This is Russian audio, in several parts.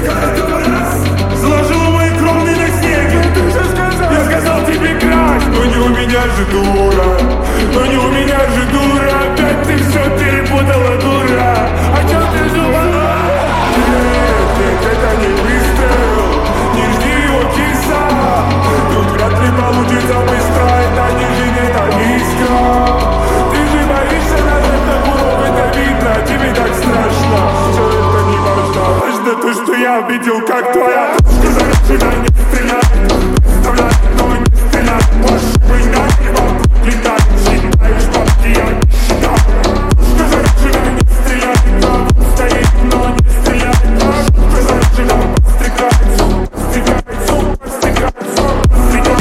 Заложила мои кровные на снеге. Я сказал тебе красть, но не у меня же дура. Но не у меня же дура. Опять ты все перепутала, дура. О чем ты думала? Нет, это не выстрел. Не жди его, киса. Тут вряд ли получится быстро. Это не жизнь, это искра. Ты же боишься нажать на курок, это видно. Тебе так страшно. Все это не важно. Важно то, что я видел, как твоя пушка заряжена, не стреляет. Представляет, но не стреляет. Можешь прыгать, и вокруг летать. Считаешь бабки, я не считаю. Пушка заряжена, не стреляет. Правда стоит, но не стреляет. Пушка заряжена, подстрекает. Подстрекает, подстрекает, подстрекает,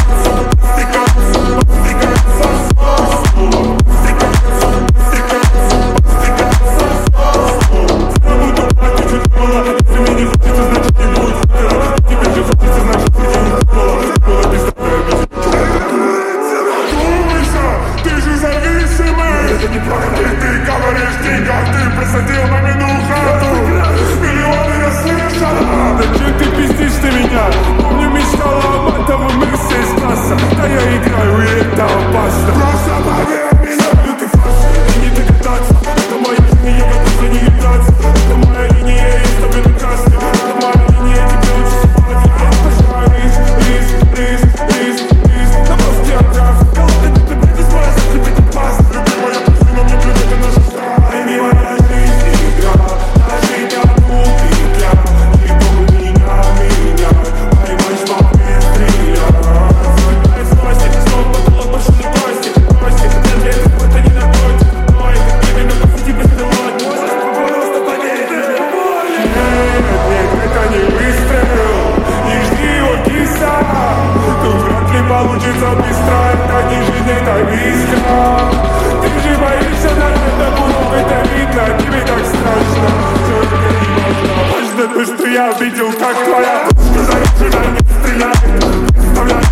это неправда, ты говоришь деньгах, ты просадил мамину хату. Миллионы я слышала. Зачем ты пиздишь на меня? Помню, мечтала об этом, мы все из класса. Да я играю, и это опасно. Просто поверь меня, ты фарш, и не догадаться. Это моя жизнь, я готов за нее драться. Это моя линия, я с тобой на красной. Это моя линия, тебе очень симпатия. Я обожаю риск. На мозге отрав. Голодный, ты блядь, моя за тебе не паст. Любимая причина, мне плюнет на нашу страну. И моя жизнь игра, нажить одну петля. И помни меня, понимаешь, по мне стрелять. Дай злости, снова потолок, больше не кости. Нет, это не наркотик. Но это именно после тебя стрелать. Можешь просто поверить, это больно. Нет, это не выстрел. Не жди его, киса. Тут вряд ли получится быстро. Это не жизнь, это искра. Ты же боишься нажать на курок, это видно. Тебе так страшно. Все это не важно. Важно то, что я видел, как твоя пушка заряжена, не стреляет. Представляет,